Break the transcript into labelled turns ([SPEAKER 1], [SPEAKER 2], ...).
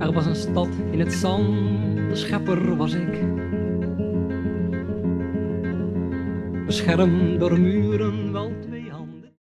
[SPEAKER 1] Er was een stad in het zand, de schepper was ik. Beschermd door muren wel twee.